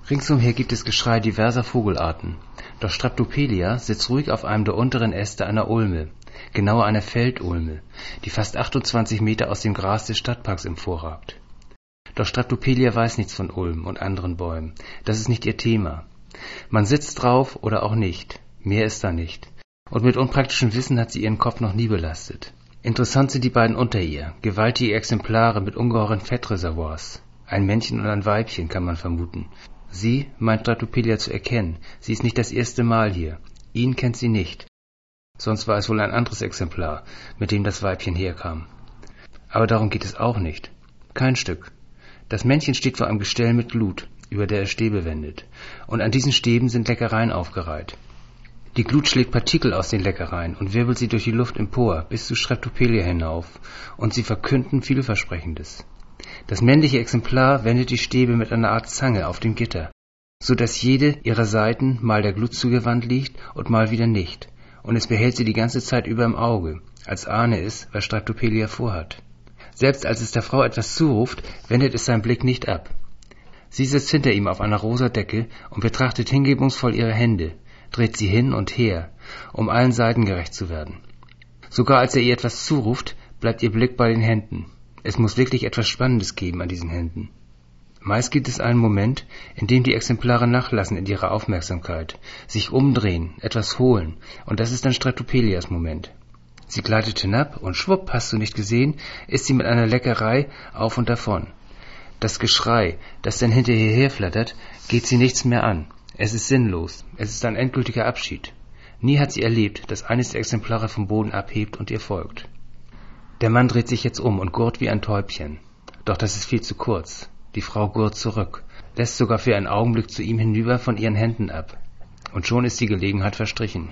Ringsumher gibt es Geschrei diverser Vogelarten. Doch Streptopelia sitzt ruhig auf einem der unteren Äste einer Ulme, genauer einer Feldulme, die fast 28 Meter aus dem Gras des Stadtparks emporragt. Doch Streptopelia weiß nichts von Ulmen und anderen Bäumen. Das ist nicht ihr Thema. Man sitzt drauf oder auch nicht. Mehr ist da nicht. Und mit unpraktischem Wissen hat sie ihren Kopf noch nie belastet. Interessant sind die beiden unter ihr, gewaltige Exemplare mit ungeheuren Fettreservoirs. Ein Männchen und ein Weibchen, kann man vermuten. Sie meint Streptopelia zu erkennen. Sie ist nicht das erste Mal hier. Ihn kennt sie nicht. Sonst war es wohl ein anderes Exemplar, mit dem das Weibchen herkam. Aber darum geht es auch nicht. Kein Stück. Das Männchen steht vor einem Gestell mit Glut, über der es Stäbe wendet. Und an diesen Stäben sind Leckereien aufgereiht. Die Glut schlägt Partikel aus den Leckereien und wirbelt sie durch die Luft empor, bis zu Streptopelia hinauf, und sie verkünden Vielversprechendes. Das männliche Exemplar wendet die Stäbe mit einer Art Zange auf dem Gitter, so dass jede ihrer Seiten mal der Glut zugewandt liegt und mal wieder nicht, und es behält sie die ganze Zeit über im Auge, als ahne es, was Streptopelia vorhat. Selbst als es der Frau etwas zuruft, wendet es seinen Blick nicht ab. Sie sitzt hinter ihm auf einer rosa Decke und betrachtet hingebungsvoll ihre Hände, dreht sie hin und her, um allen Seiten gerecht zu werden. Sogar als er ihr etwas zuruft, bleibt ihr Blick bei den Händen. Es muss wirklich etwas Spannendes geben an diesen Händen. Meist gibt es einen Moment, in dem die Exemplare nachlassen in ihrer Aufmerksamkeit, sich umdrehen, etwas holen, und das ist dann Streptopelias Moment. Sie gleitet hinab und schwupp, hast du nicht gesehen, ist sie mit einer Leckerei auf und davon. Das Geschrei, das dann hinterher herflattert, geht sie nichts mehr an. Es ist sinnlos, es ist ein endgültiger Abschied. Nie hat sie erlebt, dass eines der Exemplare vom Boden abhebt und ihr folgt. Der Mann dreht sich jetzt um und gurrt wie ein Täubchen. Doch das ist viel zu kurz. Die Frau gurrt zurück, lässt sogar für einen Augenblick zu ihm hinüber von ihren Händen ab. Und schon ist die Gelegenheit verstrichen.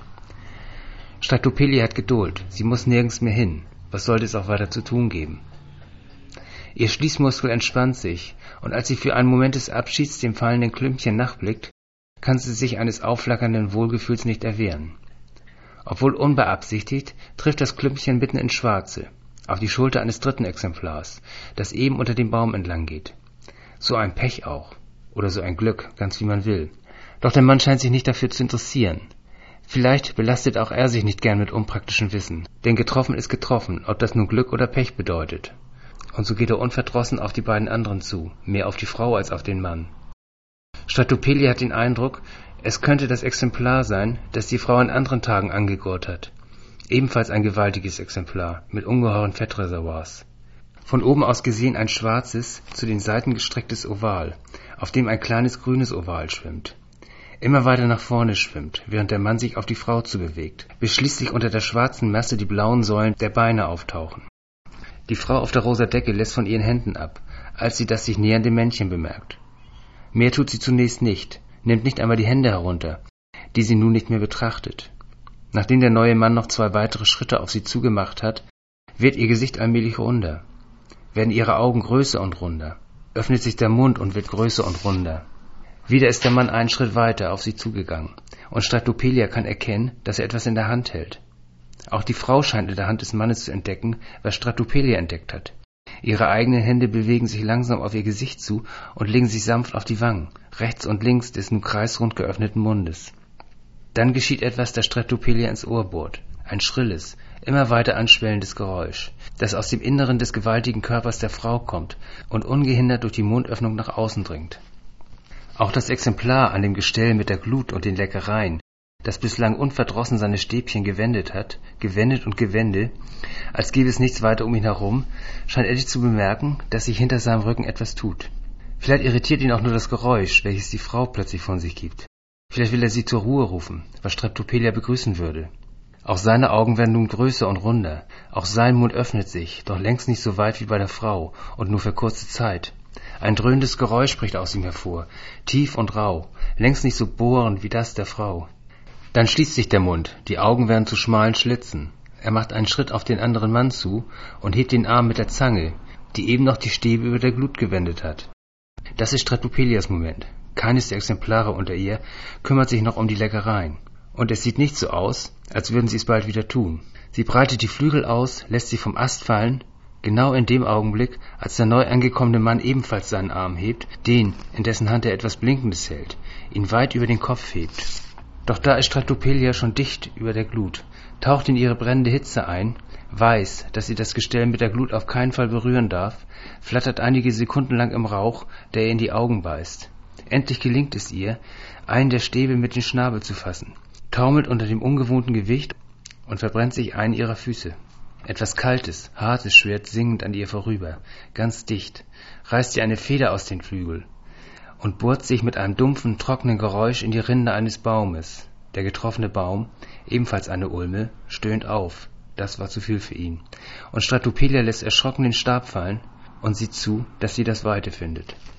Streptopelia hat Geduld, sie muss nirgends mehr hin. Was sollte es auch weiter zu tun geben? Ihr Schließmuskel entspannt sich, und als sie für einen Moment des Abschieds dem fallenden Klümpchen nachblickt, kann sie sich eines aufflackernden Wohlgefühls nicht erwehren. Obwohl unbeabsichtigt, trifft das Klümpchen mitten ins Schwarze, auf die Schulter eines dritten Exemplars, das eben unter dem Baum entlang geht. So ein Pech auch, oder so ein Glück, ganz wie man will. Doch der Mann scheint sich nicht dafür zu interessieren. Vielleicht belastet auch er sich nicht gern mit unpraktischem Wissen, denn getroffen ist getroffen, ob das nun Glück oder Pech bedeutet. Und so geht er unverdrossen auf die beiden anderen zu, mehr auf die Frau als auf den Mann. Streptopelia hat den Eindruck, es könnte das Exemplar sein, das die Frau an anderen Tagen angegurrt hat. Ebenfalls ein gewaltiges Exemplar, mit ungeheuren Fettreservoirs. Von oben aus gesehen ein schwarzes, zu den Seiten gestrecktes Oval, auf dem ein kleines grünes Oval schwimmt. Immer weiter nach vorne schwimmt, während der Mann sich auf die Frau zubewegt, bis schließlich unter der schwarzen Masse die blauen Säulen der Beine auftauchen. Die Frau auf der rosa Decke lässt von ihren Händen ab, als sie das sich nähernde Männchen bemerkt. Mehr tut sie zunächst nicht, nimmt nicht einmal die Hände herunter, die sie nun nicht mehr betrachtet. Nachdem der neue Mann noch 2 weitere Schritte auf sie zugemacht hat, wird ihr Gesicht allmählich runder, werden ihre Augen größer und runder, öffnet sich der Mund und wird größer und runder. Wieder ist der Mann einen Schritt weiter auf sie zugegangen, und Streptopelia kann erkennen, dass er etwas in der Hand hält. Auch die Frau scheint in der Hand des Mannes zu entdecken, was Streptopelia entdeckt hat. Ihre eigenen Hände bewegen sich langsam auf ihr Gesicht zu und legen sich sanft auf die Wangen, rechts und links des nun kreisrund geöffneten Mundes. Dann geschieht etwas, das Streptopelia ins Ohr bohrt. Ein schrilles, immer weiter anschwellendes Geräusch, das aus dem Inneren des gewaltigen Körpers der Frau kommt und ungehindert durch die Mundöffnung nach außen dringt. Auch das Exemplar an dem Gestell mit der Glut und den Leckereien, das bislang unverdrossen seine Stäbchen gewendet hat, gewendet und gewende, als gäbe es nichts weiter um ihn herum, scheint endlich zu bemerken, dass sich hinter seinem Rücken etwas tut. Vielleicht irritiert ihn auch nur das Geräusch, welches die Frau plötzlich von sich gibt. Vielleicht will er sie zur Ruhe rufen, was Streptopelia begrüßen würde. Auch seine Augen werden nun größer und runder, auch sein Mund öffnet sich, doch längst nicht so weit wie bei der Frau und nur für kurze Zeit. Ein dröhnendes Geräusch spricht aus ihm hervor, tief und rau, längst nicht so bohrend wie das der Frau. Dann schließt sich der Mund, die Augen werden zu schmalen Schlitzen. Er macht einen Schritt auf den anderen Mann zu und hebt den Arm mit der Zange, die eben noch die Stäbe über der Glut gewendet hat. Das ist Streptopelias Moment. Keines der Exemplare unter ihr kümmert sich noch um die Leckereien. Und es sieht nicht so aus, als würden sie es bald wieder tun. Sie breitet die Flügel aus, lässt sie vom Ast fallen Genau in dem Augenblick, als der neu angekommene Mann ebenfalls seinen Arm hebt, den, in dessen Hand er etwas Blinkendes hält, ihn weit über den Kopf hebt. Doch da ist Stratopelia schon dicht über der Glut, taucht in ihre brennende Hitze ein, weiß, dass sie das Gestell mit der Glut auf keinen Fall berühren darf, flattert einige Sekunden lang im Rauch, der ihr in die Augen beißt. Endlich gelingt es ihr, einen der Stäbe mit dem Schnabel zu fassen, taumelt unter dem ungewohnten Gewicht und verbrennt sich einen ihrer Füße. Etwas Kaltes, Hartes schwirrt singend an ihr vorüber, ganz dicht, reißt ihr eine Feder aus den Flügeln und bohrt sich mit einem dumpfen, trockenen Geräusch in die Rinde eines Baumes. Der getroffene Baum, ebenfalls eine Ulme, stöhnt auf. Das war zu viel für ihn. Und Stratopelia lässt erschrocken den Stab fallen und sieht zu, dass sie das Weite findet.